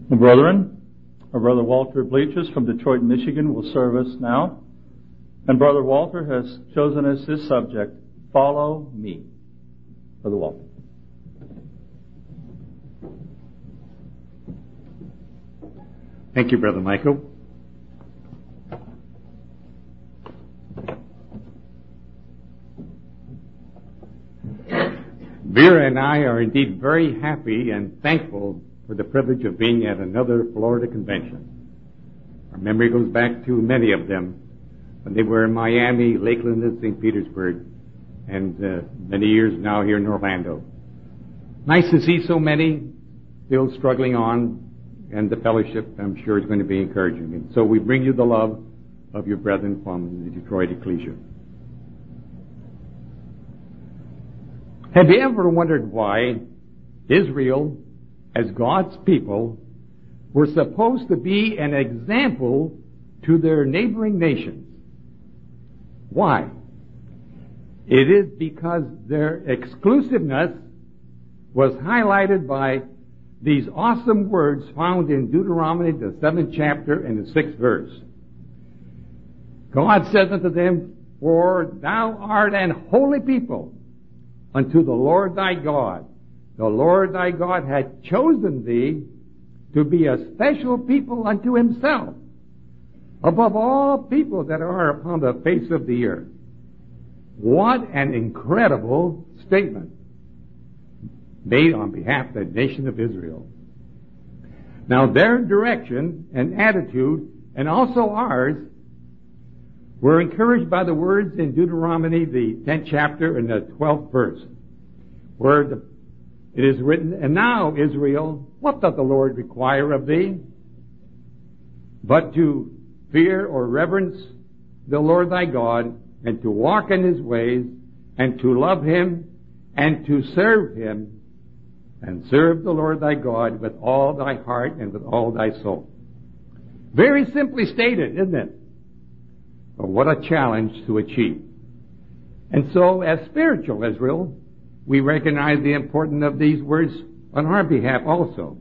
Brethren, our Brother Walter Bleachers from Detroit, Michigan will serve us now. And Brother Walter has chosen as his subject, Follow Me. Brother Walter. Thank you, Brother Michael. Vera and I are indeed very happy and thankful for the privilege of being at another Florida convention. Our memory goes back to many of them when they were in Miami, Lakeland, and St. Petersburg, and many years now here in Orlando. Nice to see so many still struggling on, and the fellowship, I'm sure, is going to be encouraging. And so we bring you the love of your brethren from the Detroit Ecclesia. Have you ever wondered why Israel, as God's people, were supposed to be an example to their neighboring nations? Why? It is because their exclusiveness was highlighted by these awesome words found in Deuteronomy, the 7th chapter and the 6th verse. God says unto them, For thou art an holy people unto the Lord thy God. The Lord thy God hath chosen thee to be a special people unto himself, above all people that are upon the face of the earth. What an incredible statement made on behalf of the nation of Israel. Now their direction and attitude, and also ours, were encouraged by the words in Deuteronomy, the 10th chapter and the 12th verse, where it is written, And now, Israel, what doth the Lord require of thee? But to fear or reverence the Lord thy God, and to walk in his ways, and to love him, and to serve him, and serve the Lord thy God with all thy heart and with all thy soul. Very simply stated, isn't it? But what a challenge to achieve. And so, as spiritual Israel, we recognize the importance of these words on our behalf also.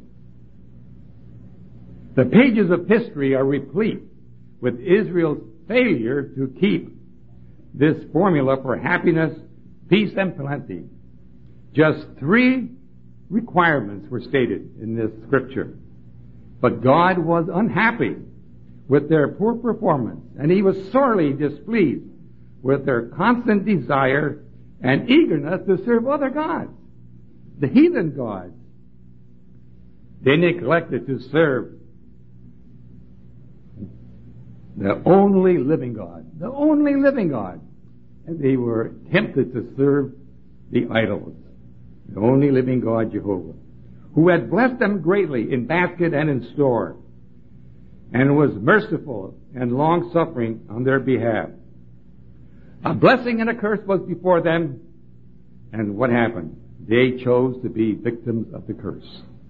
The pages of history are replete with Israel's failure to keep this formula for happiness, peace, and plenty. Just 3 requirements were stated in this scripture. But God was unhappy with their poor performance, and he was sorely displeased with their constant desire and eagerness to serve other gods, the heathen gods. They neglected to serve the only living God, and they were tempted to serve the idols, the only living God, Jehovah, who had blessed them greatly in basket and in store, and was merciful and long-suffering on their behalf. A blessing and a curse was before them, and what happened? They chose to be victims of the curse.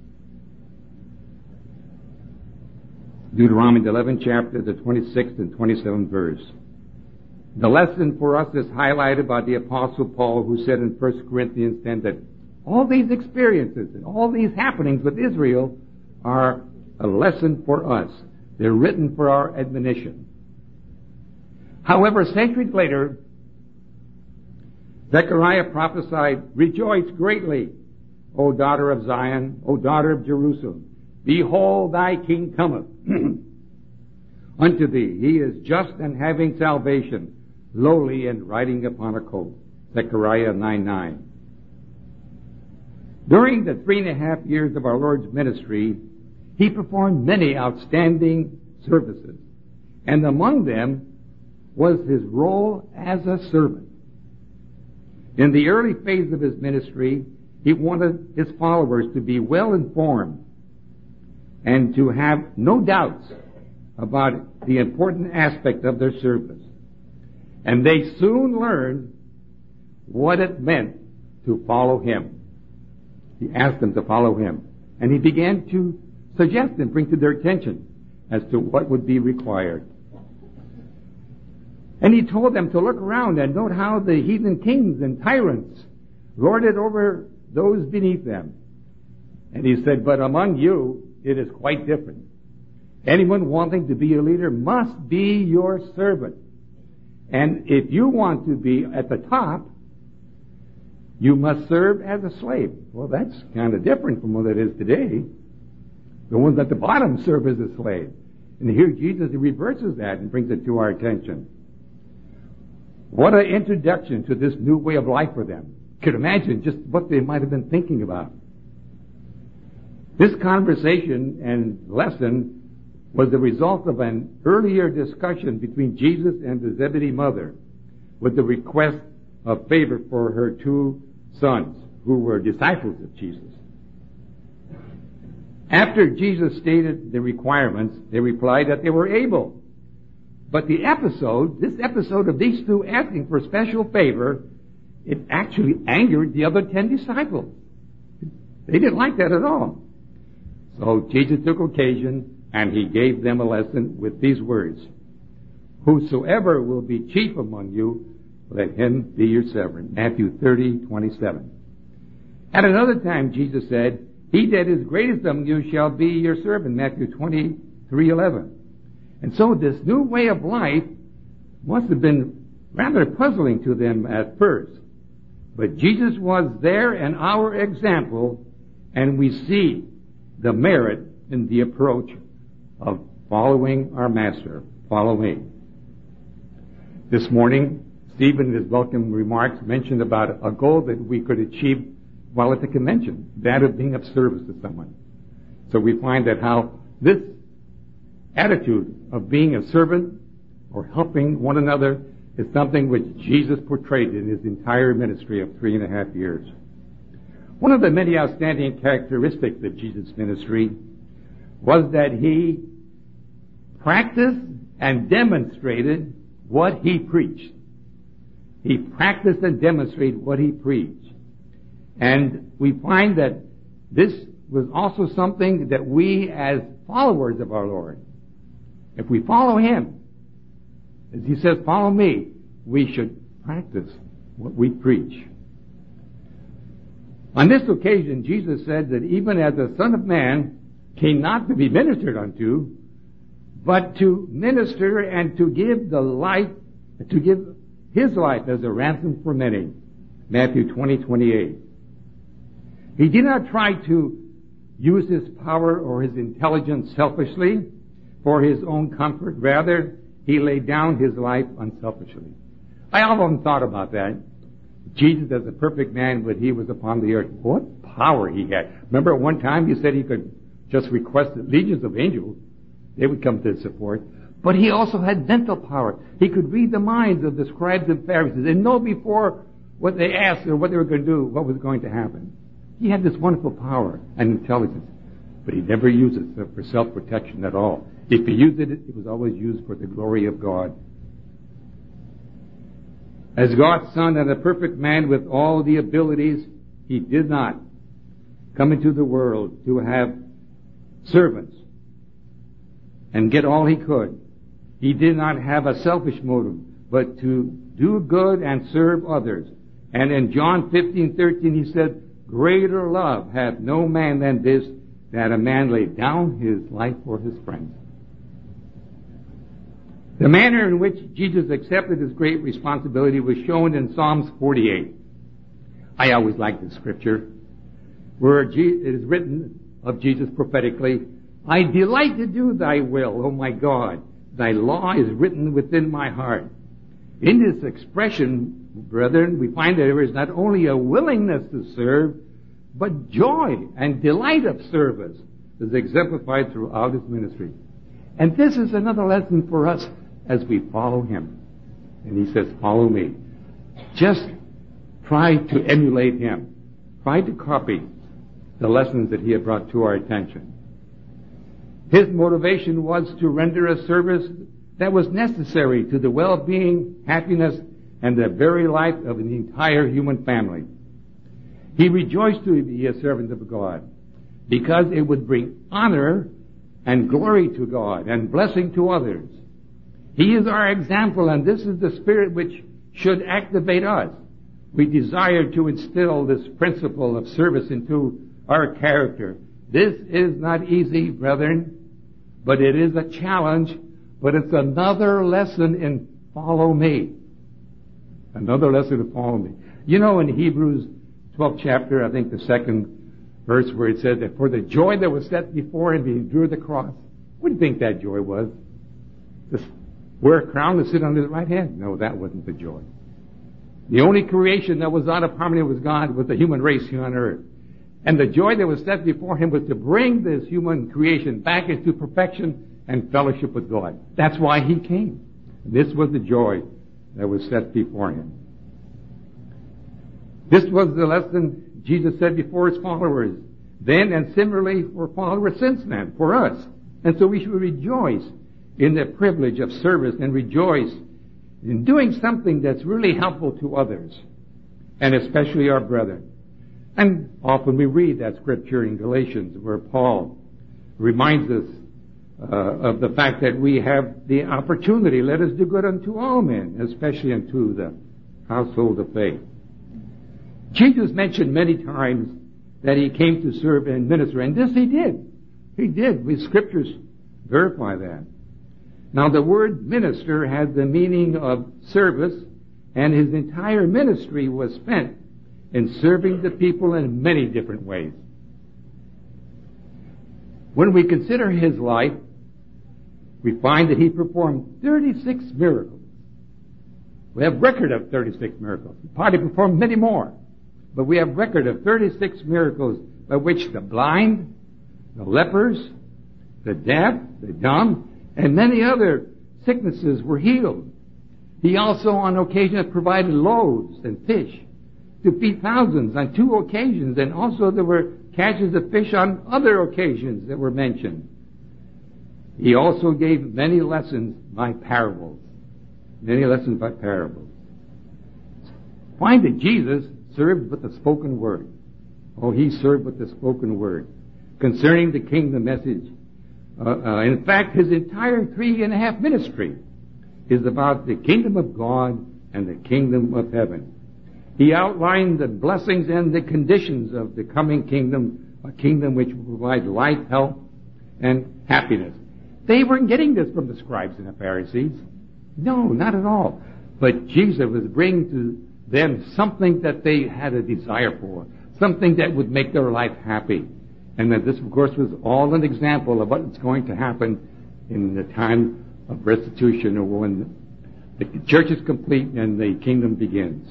Deuteronomy, the 11th chapter, the 26th and 27th verse. The lesson for us is highlighted by the Apostle Paul, who said in 1 Corinthians 10 that all these experiences and all these happenings with Israel are a lesson for us. They're written for our admonition. However, centuries later, Zechariah prophesied, Rejoice greatly, O daughter of Zion, O daughter of Jerusalem. Behold, thy king cometh unto thee. He is just and having salvation, lowly and riding upon a colt. Zechariah 9:9. During the 3.5 years of our Lord's ministry, he performed many outstanding services, and among them was his role as a servant. In the early phase of his ministry, he wanted his followers to be well informed and to have no doubts about the important aspect of their service. And they soon learned what it meant to follow him. He asked them to follow him, and he began to suggest and bring to their attention as to what would be required. And he told them to look around and note how the heathen kings and tyrants lorded over those beneath them. And he said, But among you it is quite different. Anyone wanting to be a leader must be your servant. And if you want to be at the top, you must serve as a slave. Well, that's kind of different from what it is today. The ones at the bottom serve as a slave. And here Jesus reverses that and brings it to our attention. What an introduction to this new way of life for them. You could imagine just what they might have been thinking about. This conversation and lesson was the result of an earlier discussion between Jesus and the Zebedee mother with the request of favor for her two sons who were disciples of Jesus. After Jesus stated the requirements, they replied that they were able. But this episode of these two asking for special favor, it actually angered the other 10 disciples. They didn't like that at all. So Jesus took occasion and he gave them a lesson with these words. Whosoever will be chief among you, let him be your servant. Matthew 30:27. At another time Jesus said, he that is greatest among you shall be your servant. Matthew 23:11. And so this new way of life must have been rather puzzling to them at first. But Jesus was there and our example, and we see the merit in the approach of following our Master. Follow me. This morning, Stephen, in his welcome remarks, mentioned about a goal that we could achieve while at the convention, that of being of service to someone. So we find that how this attitude of being a servant or helping one another is something which Jesus portrayed in his entire ministry of 3.5 years. One of the many outstanding characteristics of Jesus' ministry was that he practiced and demonstrated what he preached. He practiced and demonstrated what he preached. And we find that this was also something that we as followers of our Lord, if we follow him, as he says, follow me, we should practice what we preach. On this occasion, Jesus said that even as the Son of Man came not to be ministered unto, but to minister and to give his life as a ransom for many. Matthew 20:28. He did not try to use his power or his intelligence selfishly for his own comfort. Rather, he laid down his life unselfishly. I often thought about that. Jesus as a perfect man when he was upon the earth. What power he had. Remember at one time he said he could just request that legions of angels, they would come to his support. But he also had mental power. He could read the minds of the scribes and Pharisees and know before what they asked or what they were going to do, what was going to happen. He had this wonderful power and intelligence. But he never used it for self-protection at all. If he used it, it was always used for the glory of God. As God's Son and a perfect man with all the abilities, he did not come into the world to have servants and get all he could. He did not have a selfish motive, but to do good and serve others. And in John 15:13 he said, greater love hath no man than this, that a man lay down his life for his friends. The manner in which Jesus accepted his great responsibility was shown in Psalms 48. I always like this scripture, where it is written of Jesus prophetically, I delight to do thy will, O my God. Thy law is written within my heart. In this expression, brethren, we find that there is not only a willingness to serve, but joy and delight of service is exemplified throughout his ministry. And this is another lesson for us as we follow him. And he says, follow me. Just try to emulate him. Try to copy the lessons that he had brought to our attention. His motivation was to render a service that was necessary to the well-being, happiness, and the very life of the entire human family. He rejoiced to be a servant of God because it would bring honor and glory to God and blessing to others. He is our example, and this is the spirit which should activate us. We desire to instill this principle of service into our character This is not easy, brethren, but it is a challenge, but it's another lesson in follow me. Another lesson in follow me. You know, in Hebrews 12th chapter, I think the second verse where it says that for the joy that was set before him, he endured the cross. What do you think that joy was? Just wear a crown to sit on his right hand? No, that wasn't the joy. The only creation that was out of harmony with God was the human race here on earth. And the joy that was set before him was to bring this human creation back into perfection and fellowship with God. That's why he came. This was the joy that was set before him. This was the lesson Jesus said before his followers then, and similarly for followers since then, for us. And so we should rejoice in the privilege of service and rejoice in doing something that's really helpful to others, and especially our brethren. And often we read that scripture in Galatians where Paul reminds us of the fact that we have the opportunity, let us do good unto all men, especially unto the household of faith. Jesus mentioned many times that he came to serve and minister, and this he did. He did. The scriptures verify that. Now the word minister has the meaning of service, and his entire ministry was spent in serving the people in many different ways. When we consider his life, we find that he performed 36 miracles. We have record of 36 miracles. He probably performed many more, but we have record of 36 miracles by which the blind, the lepers, the deaf, the dumb, and many other sicknesses were healed. He also on occasion provided loaves and fish to feed thousands on 2 occasions, and also there were catches of fish on other occasions that were mentioned. He also gave many lessons by parables. Many lessons by parables. Find that Jesus served with the spoken word. Oh, he served with the spoken word concerning the kingdom message. In fact, his entire 3.5 ministry is about the kingdom of God and the kingdom of heaven. He outlined the blessings and the conditions of the coming kingdom, a kingdom which will provide life, health, and happiness. They weren't getting this from the scribes and the Pharisees. No, not at all. But Jesus was bringing to them something that they had a desire for, something that would make their life happy. And that this, of course, was all an example of what's going to happen in the time of restitution, or when the church is complete and the kingdom begins.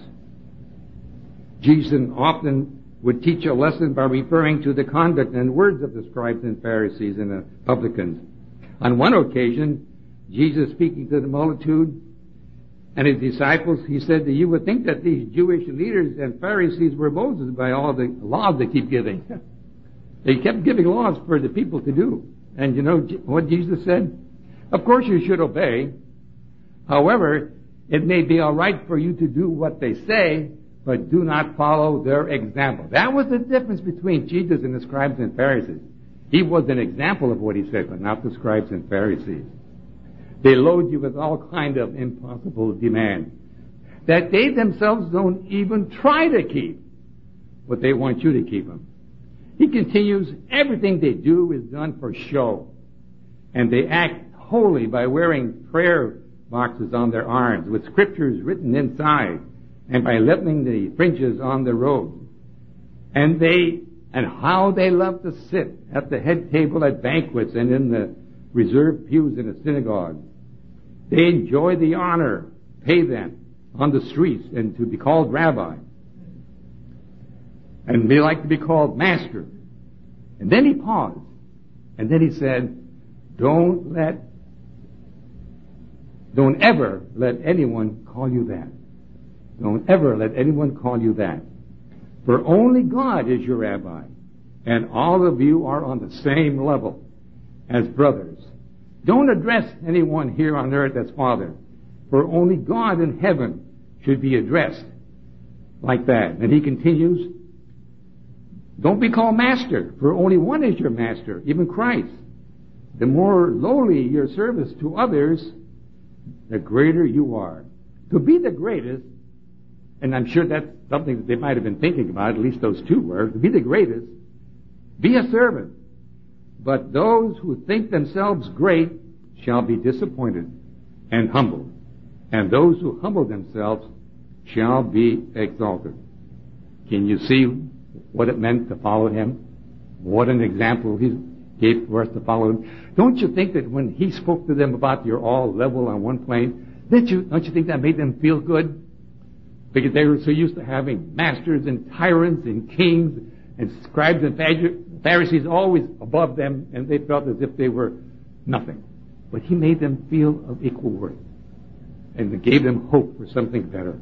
Jesus often would teach a lesson by referring to the conduct and words of the scribes and Pharisees and the publicans. On one occasion, Jesus speaking to the multitude and his disciples, he said that you would think that these Jewish leaders and Pharisees were Moses by all the laws they keep giving. They kept giving laws for the people to do. And you know what Jesus said? Of course you should obey. However, it may be all right for you to do what they say, but do not follow their example. That was the difference between Jesus and the scribes and Pharisees. He was an example of what he said, but not the scribes and Pharisees. They load you with all kind of impossible demands that they themselves don't even try to keep, but they want you to keep them. He continues, everything they do is done for show, and they act holy by wearing prayer boxes on their arms with scriptures written inside, and by leveling the fringes on their robes. And how they love to sit at the head table at banquets and in the reserved pews in a synagogue. They enjoy the honor, pay them on the streets, and to be called rabbi. And they like to be called master. And then he paused. And then he said, don't ever let anyone call you that. Don't ever let anyone call you that. For only God is your rabbi, and all of you are on the same level as brothers. Don't address anyone here on earth as Father, for only God in heaven should be addressed like that. And he continues, don't be called master, for only one is your master, even Christ. The more lowly your service to others, the greater you are. To be the greatest, and I'm sure that's something that they might have been thinking about, at least those two were, to be the greatest, be a servant. But those who think themselves great shall be disappointed and humbled, and those who humble themselves shall be exalted. Can you see what it meant to follow him? What an example he gave for us to follow him. Don't you think that when he spoke to them about you're all level on one plane, don't you think that made them feel good? Because they were so used to having masters and tyrants and kings and scribes and Pharisees always above them, and they felt as if they were nothing. But he made them feel of equal worth and gave them hope for something better.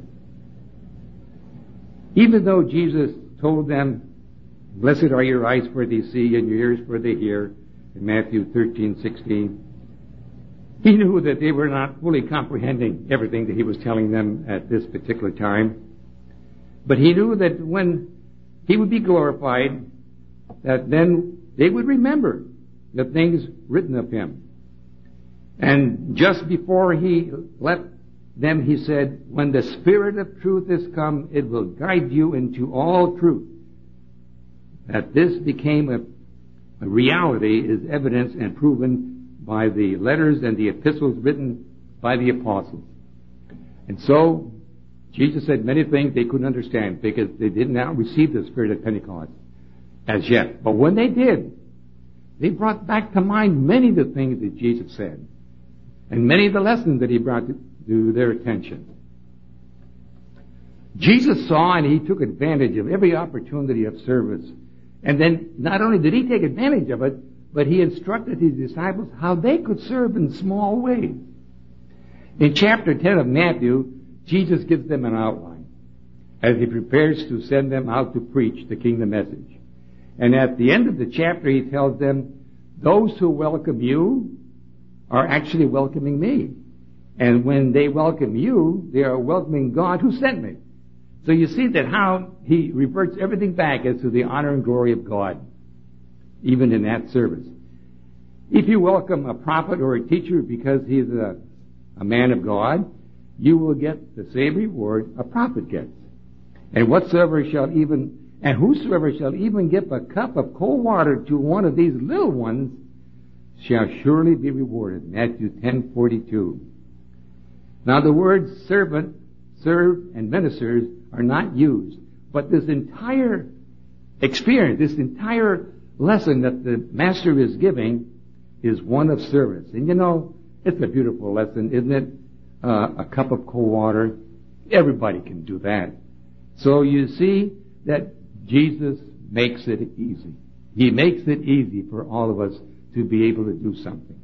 Even though Jesus told them, "Blessed are your eyes for they see and your ears for they hear," in Matthew 13:16, he knew that they were not fully comprehending everything that he was telling them at this particular time. But he knew that when he would be glorified, that then they would remember the things written of him. And just before he left them, he said, "When the Spirit of truth is come, it will guide you into all truth." That this became a reality is evidenced and proven by the letters and the epistles written by the apostles. And so, Jesus said many things they couldn't understand because they did not receive the Spirit of Pentecost as yet. But when they did, they brought back to mind many of the things that Jesus said and many of the lessons that he brought to their attention. Jesus saw and he took advantage of every opportunity of service. And then not only did he take advantage of it, but he instructed his disciples how they could serve in small ways. In chapter 10 of Matthew, Jesus gives them an outline as he prepares to send them out to preach the kingdom message. And at the end of the chapter, he tells them, "Those who welcome you are actually welcoming me. And when they welcome you, they are welcoming God who sent me." So you see that how he reverts everything back as to the honor and glory of God, even in that service. If you welcome a prophet or a teacher because he's a man of God, you will get the same reward a prophet gets. And whosoever shall even give a cup of cold water to one of these little ones shall surely be rewarded. Matthew 10:42. Now the words servant, serve, and ministers are not used, but this entire experience, this entire lesson that the Master is giving is one of service. And you know, it's a beautiful lesson, isn't it? A cup of cold water. Everybody can do that. So you see that Jesus makes it easy. He makes it easy for all of us to be able to do something.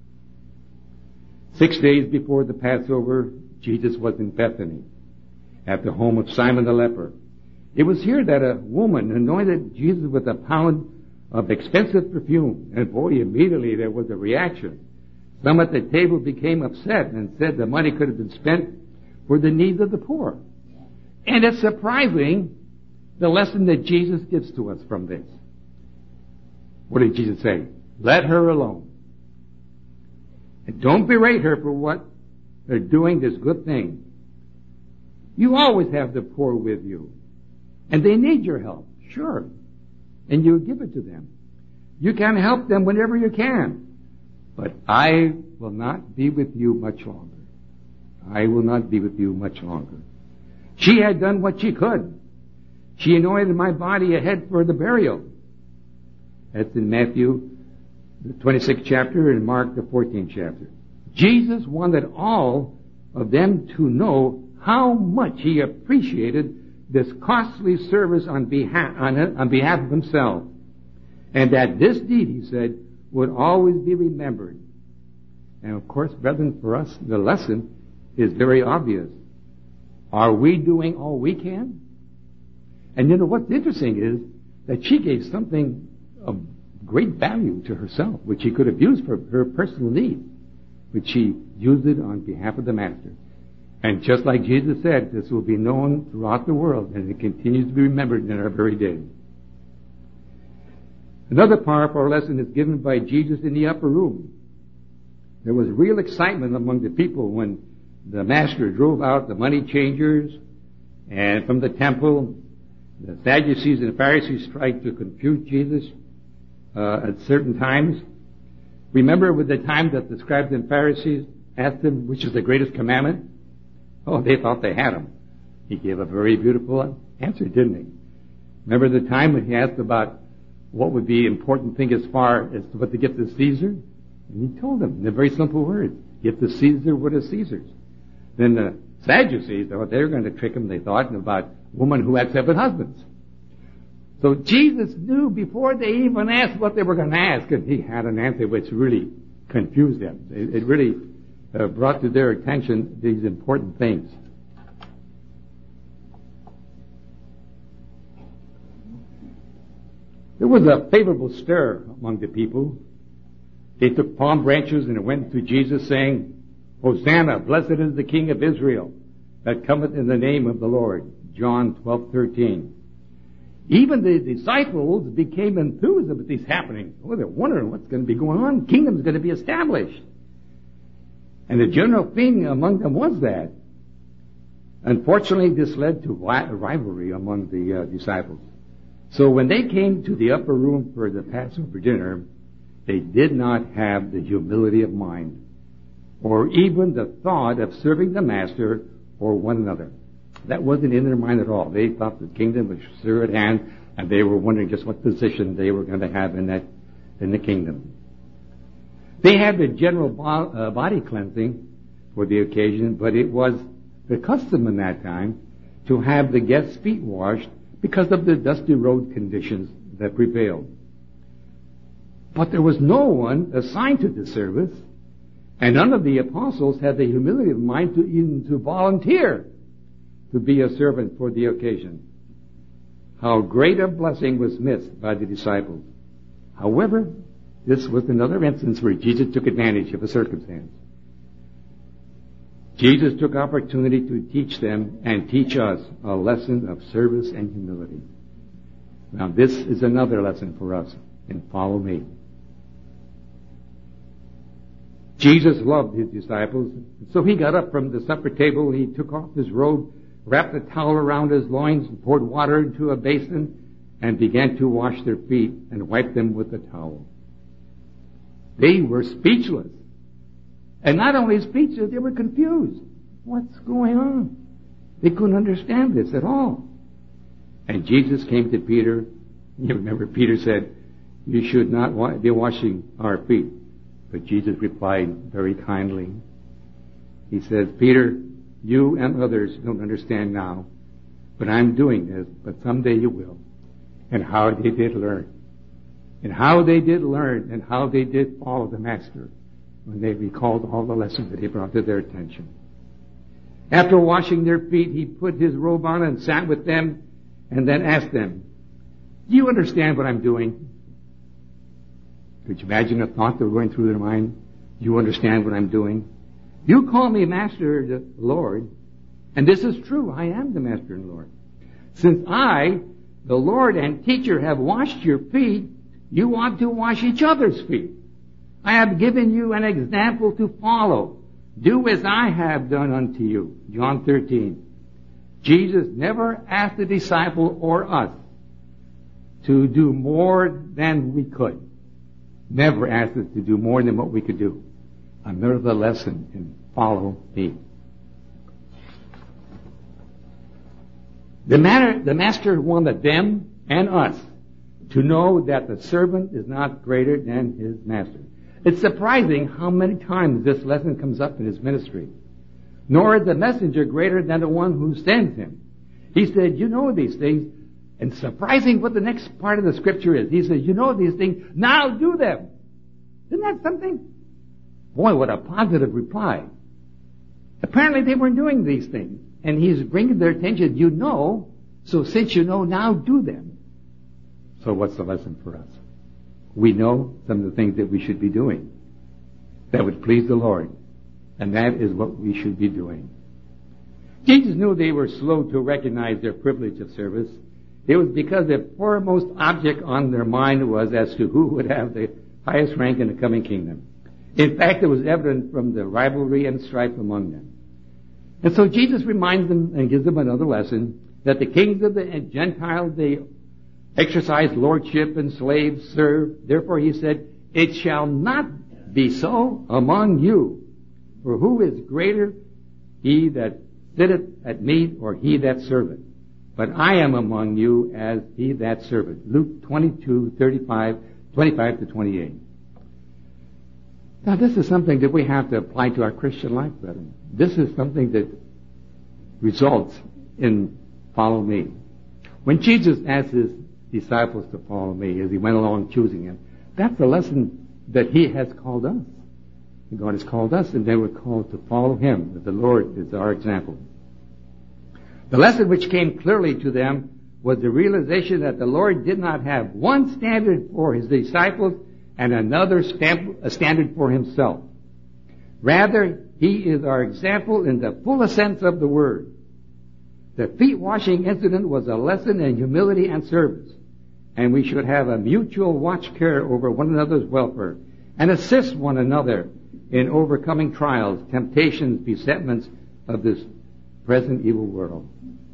6 days before the Passover, Jesus was in Bethany at the home of Simon the leper. It was here that a woman anointed Jesus with a pound of expensive perfume. And boy, immediately there was a reaction. Some at the table became upset and said the money could have been spent for the needs of the poor. And it's surprising the lesson that Jesus gives to us from this. What did Jesus say? Let her alone. And don't berate her for what they're doing, this good thing. You always have the poor with you. And they need your help, sure. And you give it to them. You can help them whenever you can. But I will not be with you much longer. I will not be with you much longer. She had done what she could. She anointed my body ahead for the burial. That's in Matthew, the 26th chapter, and Mark, the 14th chapter. Jesus wanted all of them to know how much he appreciated this costly service on behalf of himself. And that this deed, he said, would always be remembered. And of course, brethren, for us, the lesson is very obvious. Are we doing all we can? And you know what's interesting is that she gave something of great value to herself, which she could have used for her personal needs, but she used it on behalf of the Master. And just like Jesus said, this will be known throughout the world, and it continues to be remembered in our very day. Another powerful lesson is given by Jesus in the upper room. There was real excitement among the people when the Master drove out the money changers, and from the temple, the Sadducees and Pharisees tried to confuse Jesus. at certain times. Remember with the time that the scribes and Pharisees asked him which is the greatest commandment? Oh, they thought they had him. He gave a very beautiful answer, didn't he? Remember the time when he asked about what would be important thing as far as to what to give to Caesar? And he told them in a very simple words, give to Caesar what is Caesar's. Then the Sadducees, they were going to trick him, they thought, about a woman who had 7 husbands. So Jesus knew before they even asked what they were going to ask, and he had an answer which really confused them. It really brought to their attention these important things. There was a favorable stir among the people. They took palm branches and went to Jesus saying, Hosanna, blessed is the King of Israel that cometh in the name of the Lord. John 12:13. Even the disciples became enthused about these happenings. Oh, they're wondering what's going to be going on. The kingdom's going to be established. And the general feeling among them was that. Unfortunately, this led to rivalry among the disciples. So when they came to the upper room for the Passover dinner, they did not have the humility of mind or even the thought of serving the master or one another. That wasn't in their mind at all. They thought the kingdom was sure at hand, and they were wondering just what position they were going to have in the kingdom. They had the general body cleansing for the occasion, but it was the custom in that time to have the guests' feet washed because of the dusty road conditions that prevailed. But there was no one assigned to the service, and none of the apostles had the humility of mind to volunteer to be a servant for the occasion. How great a blessing was missed by the disciples. However, this was another instance where Jesus took advantage of a circumstance. Jesus took opportunity to teach them and teach us a lesson of service and humility. Now this is another lesson for us, and follow me. Jesus loved his disciples, so he got up from the supper table, he took off his robe, wrapped a towel around his loins, and poured water into a basin, and began to wash their feet and wipe them with the towel. They were speechless. And not only speechless, they were confused. What's going on? They couldn't understand this at all. And Jesus came to Peter. You remember Peter said, you should not be washing our feet. But Jesus replied very kindly. He says, Peter, you and others don't understand now, but I'm doing this, but someday you will. And how they did learn. And how they did learn, and how they did follow the Master when they recalled all the lessons that he brought to their attention. After washing their feet, he put his robe on and sat with them, and then asked them, do you understand what I'm doing? Could you imagine a thought that were going through their mind? Do you understand what I'm doing? You call me Master, the Lord, and this is true. I am the Master and Lord. Since I, the Lord and Teacher, have washed your feet, you want to wash each other's feet. I have given you an example to follow. Do as I have done unto you. John 13. Jesus never asked the disciple or us to do more than we could. Never asked us to do more than what we could do. Another lesson in follow me. The Master wanted them and us to know that the servant is not greater than his master. It's surprising how many times this lesson comes up in his ministry. Nor is the messenger greater than the one who sends him. He said, you know these things. And surprising what the next part of the scripture is. He says, you know these things, now do them. Isn't that something? Boy, what a positive reply. Apparently they weren't doing these things. And he's bringing their attention, you know, so since you know, now do them. So what's the lesson for us? We know some of the things that we should be doing that would please the Lord. And that is what we should be doing. Jesus knew they were slow to recognize their privilege of service. It was because the foremost object on their mind was as to who would have the highest rank in the coming kingdom. In fact, it was evident from the rivalry and strife among them. And so Jesus reminds them and gives them another lesson that the kings of the Gentiles, they exercise lordship, and slaves serve. Therefore he said, it shall not be so among you. For who is greater, he that sitteth at meat or he that serveth? But I am among you as he that serveth. Luke 22:25 to 28. Now this is something that we have to apply to our Christian life, brethren. This is something that results in follow me. When Jesus asked his disciples to follow me as he went along choosing him, that's the lesson that he has called us. God has called us, and they were called to follow him. That the Lord is our example. The lesson which came clearly to them was the realization that the Lord did not have one standard for his disciples and another standard for himself. Rather, he is our example in the fullest sense of the word. The feet washing incident was a lesson in humility and service, and we should have a mutual watch care over one another's welfare and assist one another in overcoming trials, temptations, besetments of this present evil world.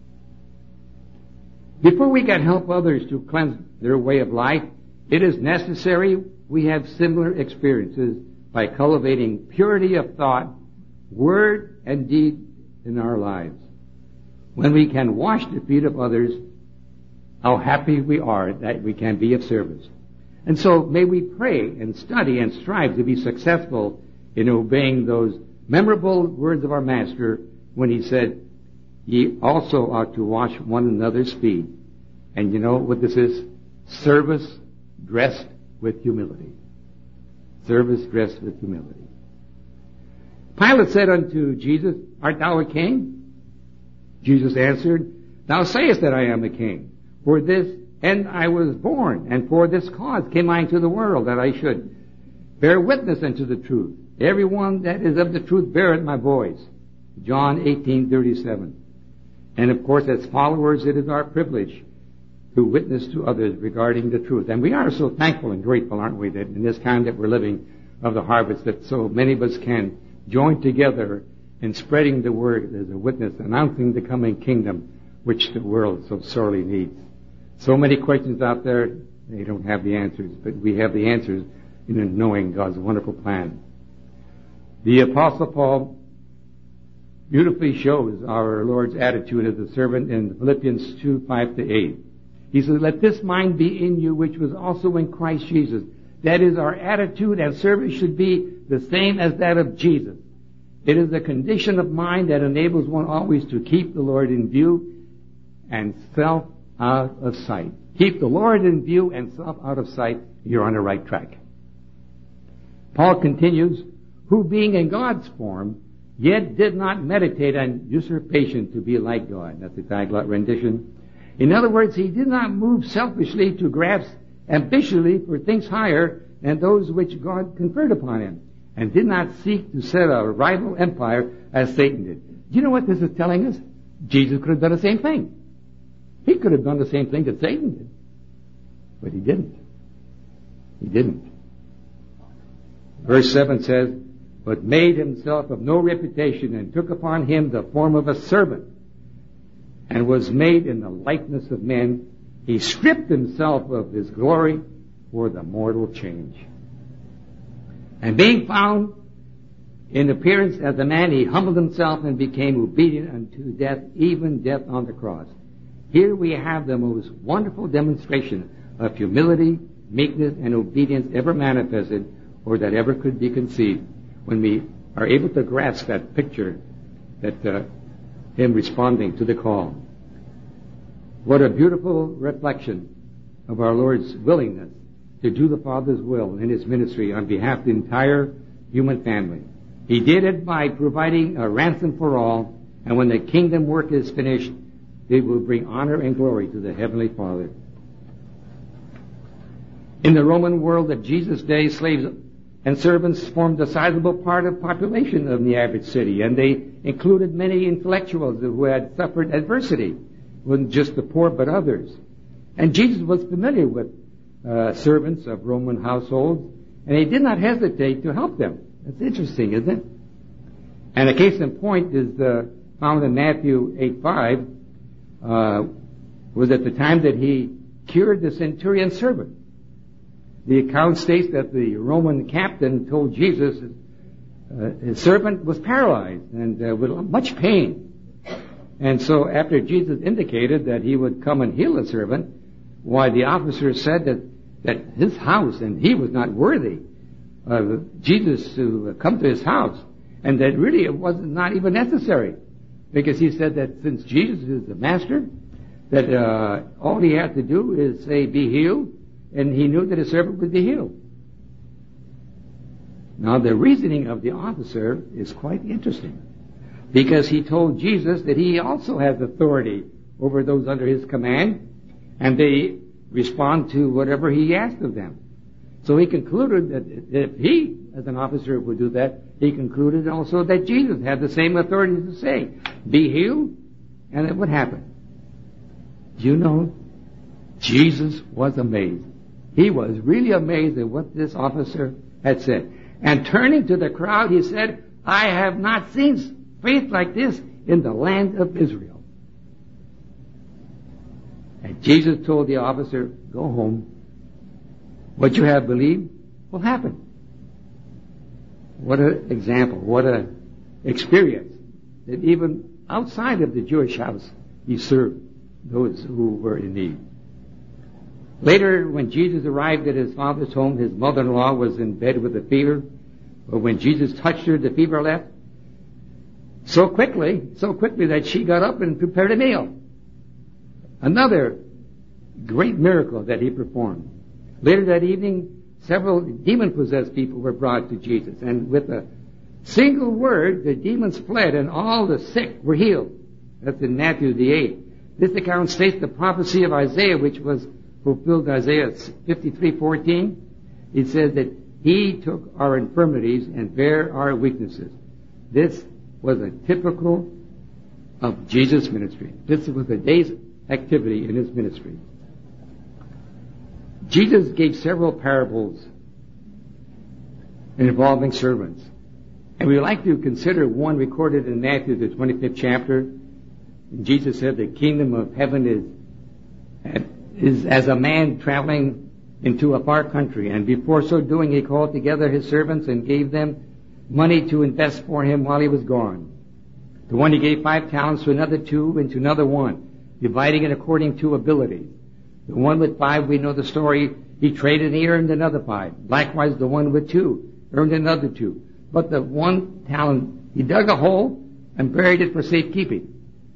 Before we can help others to cleanse their way of life, it is necessary we have similar experiences by cultivating purity of thought, word, and deed in our lives. When we can wash the feet of others, how happy we are that we can be of service. And so may we pray and study and strive to be successful in obeying those memorable words of our Master when he said, ye also ought to wash one another's feet. And you know what this is? Service dressed with humility. Service dressed with humility. Pilate said unto Jesus, art thou a king? Jesus answered, thou sayest that I am a king. For this end I was born, and for this cause came I into the world, that I should bear witness unto the truth. Everyone that is of the truth beareth my voice. John 18:37. And of course, as followers, it is our privilege to witness to others regarding the truth. And we are so thankful and grateful, aren't we, that in this time that we're living of the harvest, that so many of us can join together in spreading the word as a witness, announcing the coming kingdom, which the world so sorely needs. So many questions out there, they don't have the answers, but we have the answers in knowing God's wonderful plan. The Apostle Paul beautifully shows our Lord's attitude as a servant in Philippians 2:5-8. He says, let this mind be in you, which was also in Christ Jesus. That is, our attitude and service should be the same as that of Jesus. It is a condition of mind that enables one always to keep the Lord in view and self out of sight. Keep the Lord in view and self out of sight. You're on the right track. Paul continues, who being in God's form, yet did not meditate on usurpation to be like God. That's the Taglot rendition. In other words, he did not move selfishly to grasp ambitiously for things higher than those which God conferred upon him, and did not seek to set a rival empire as Satan did. Do you know what this is telling us? Jesus could have done the same thing. He could have done the same thing that Satan did. But he didn't. He didn't. Verse 7 says, but made himself of no reputation, and took upon him the form of a servant, and was made in the likeness of men. He stripped himself of his glory for the mortal change. And being found in appearance as a man, he humbled himself and became obedient unto death, even death on the cross. Here we have the most wonderful demonstration of humility, meekness, and obedience ever manifested, or that ever could be conceived, when we are able to grasp that picture, that him responding to the call. What a beautiful reflection of our Lord's willingness to do the Father's will in his ministry on behalf of the entire human family. He did it by providing a ransom for all, and when the kingdom work is finished, it will bring honor and glory to the Heavenly Father. In the Roman world of Jesus' day, slaves and servants formed a sizable part of the population of the average city, and they included many intellectuals who had suffered adversity. It wasn't just the poor, but others. And Jesus was familiar with servants of Roman households, and he did not hesitate to help them. That's interesting, isn't it? And a case in point is found in Matthew 8:5, was at the time that he cured the centurion's servant. The account states that the Roman captain told Jesus his servant was paralyzed and with much pain. And so after Jesus indicated that he would come and heal the servant, why the officer said that his house, and he was not worthy of Jesus to come to his house, and that really it was not even necessary, because he said that since Jesus is the master, that all he had to do is say, be healed, and he knew that his servant would be healed. Now the reasoning of the officer is quite interesting, because he told Jesus that he also has authority over those under his command, and they respond to whatever he asked of them. So he concluded that if he, as an officer, would do that, he concluded also that Jesus had the same authority to say, be healed, and it would happen. Do you know, Jesus was amazed. He was really amazed at what this officer had said. And turning to the crowd, he said, I have not seen faith like this in the land of Israel. And Jesus told the officer, go home. What you have believed will happen. What an example, what an experience, that even outside of the Jewish house, he served those who were in need. Later, when Jesus arrived at his father's home, his mother-in-law was in bed with a fever. But when Jesus touched her, the fever left so quickly that she got up and prepared a meal. Another great miracle that he performed. Later that evening, several demon-possessed people were brought to Jesus, and with a single word, the demons fled, and all the sick were healed. That's in Matthew the 8th. This account states the prophecy of Isaiah, which was fulfilled in Isaiah 53:14. It says that he took our infirmities and bare our weaknesses. This was a typical of Jesus' ministry. This was a day's activity in his ministry. Jesus gave several parables involving servants. And we would like to consider one recorded in Matthew, the 25th chapter. Jesus said the kingdom of heaven is as a man traveling into a far country. And before so doing, he called together his servants and gave them money to invest for him while he was gone. To one he gave 5 talents, to another 2, and to another 1, dividing it according to ability. The one with 5, we know the story, he traded and he earned another 5. Likewise, the one with 2 earned another 2. But the 1 talent, he dug a hole and buried it for safekeeping.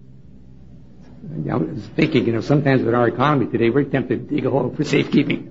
I was thinking, sometimes with our economy today, we're tempted to dig a hole for safekeeping.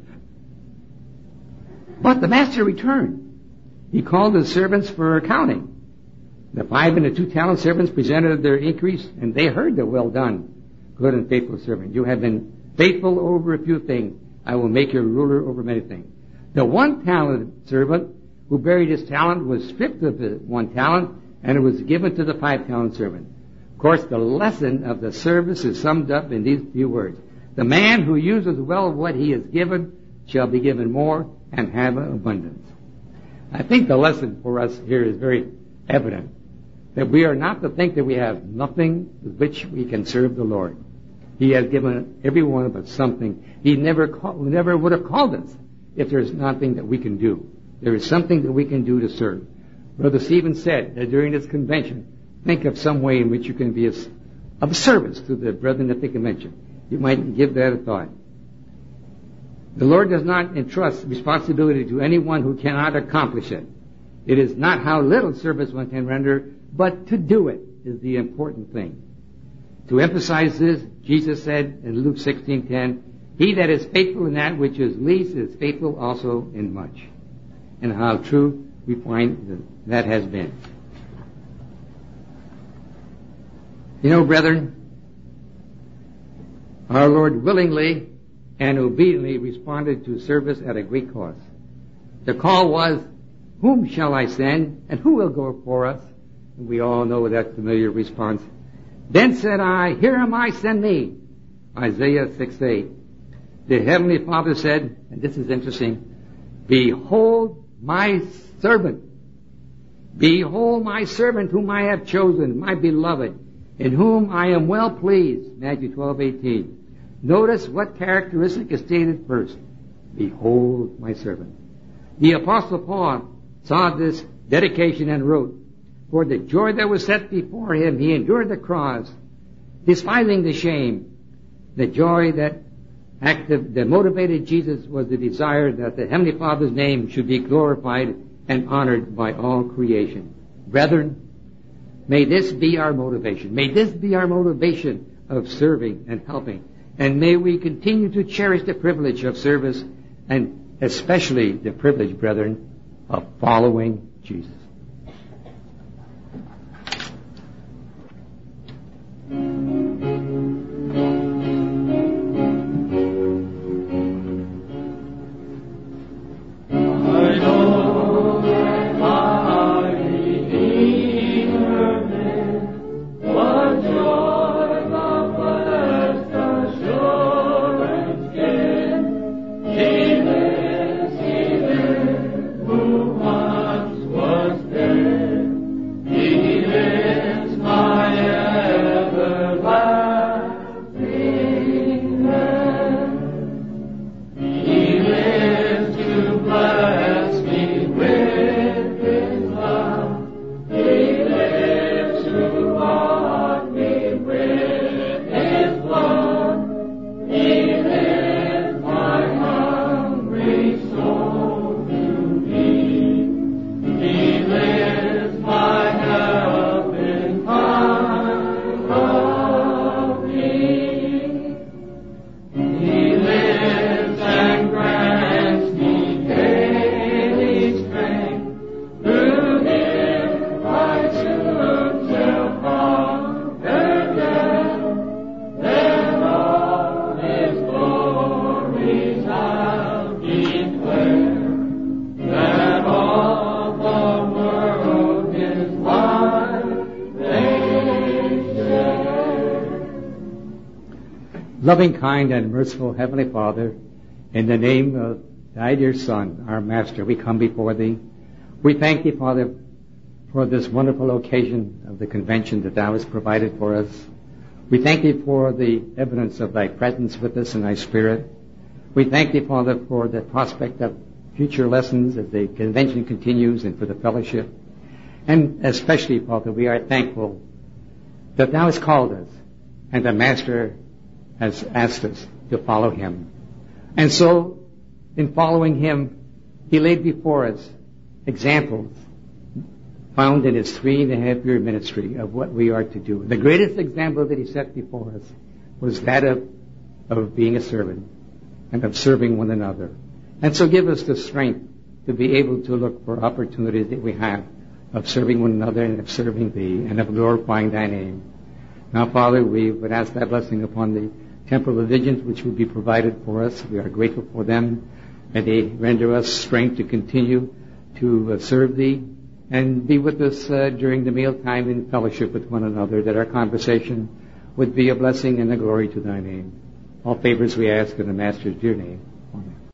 But the master returned. He called the servants for accounting. The 5 and the 2 talent servants presented their increase, and they heard the well done, good and faithful servant. You have been faithful over a few things. I will make you ruler over many things. The 1 talent servant who buried his talent was stripped of the 1 talent, and it was given to the 5 talent servant. Of course, the lesson of the service is summed up in these few words. The man who uses well what he is given shall be given more and have abundance. I think the lesson for us here is very evident, that we are not to think that we have nothing with which we can serve the Lord. He has given every one of us something. He never would have called us if there's nothing that we can do. There is something that we can do to serve. Brother Stephen said that during this convention, think of some way in which you can be of service to the brethren at the convention. You might give that a thought. The Lord does not entrust responsibility to anyone who cannot accomplish it. It is not how little service one can render, but to do it is the important thing. To emphasize this, Jesus said in Luke 16:10, he that is faithful in that which is least is faithful also in much. And how true we find that has been. Brethren, our Lord willingly and obediently responded to service at a great cost. The call was, whom shall I send, and who will go for us? And we all know that familiar response. Then said I, here am I, send me. Isaiah 6:8. The Heavenly Father said, and this is interesting, behold my servant. Behold my servant whom I have chosen, my beloved, in whom I am well pleased. Matthew 12:18. Notice what characteristic is stated first. Behold my servant. The Apostle Paul saw this dedication and wrote, for the joy that was set before him, he endured the cross, despising the shame. The joy that motivated Jesus was the desire that the Heavenly Father's name should be glorified and honored by all creation. Brethren, may this be our motivation. May this be our motivation of serving and helping. And may we continue to cherish the privilege of service, and especially the privilege, brethren, of following Jesus. Loving, kind, and merciful Heavenly Father, in the name of Thy dear Son, our Master, we come before Thee. We thank Thee, Father, for this wonderful occasion of the convention that Thou hast provided for us. We thank Thee for the evidence of Thy presence with us in Thy Spirit. We thank Thee, Father, for the prospect of future lessons as the convention continues and for the fellowship. And especially, Father, we are thankful that Thou hast called us and the Master has asked us to follow Him. And so, in following Him, He laid before us examples found in His 3.5-year ministry of what we are to do. The greatest example that He set before us was that of being a servant and of serving one another. And so give us the strength to be able to look for opportunities that we have of serving one another and of serving Thee and of glorifying Thy name. Now, Father, we would ask Thy blessing upon the temple provisions which will be provided for us. We are grateful for them. May they render us strength to continue to serve Thee and be with us during the mealtime in fellowship with one another, that our conversation would be a blessing and a glory to Thy name. All favors we ask in the Master's dear name. Amen.